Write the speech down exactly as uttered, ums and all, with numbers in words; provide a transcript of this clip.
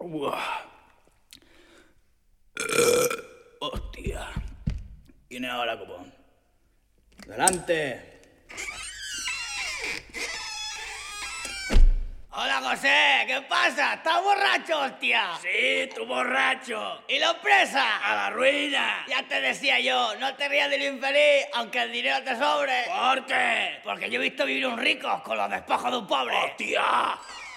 Buah. Hostia. ¿Quién es ahora, copón? ¡Delante! Hola, José, ¿qué pasa? ¿Estás borracho, hostia? Sí, tú borracho. ¿Y los presa? A la ruina. Ya te decía yo, no te rías del infeliz, aunque el dinero te sobre. ¿Por qué? Porque yo he visto vivir un rico con los despojos de un pobre. ¡Hostia!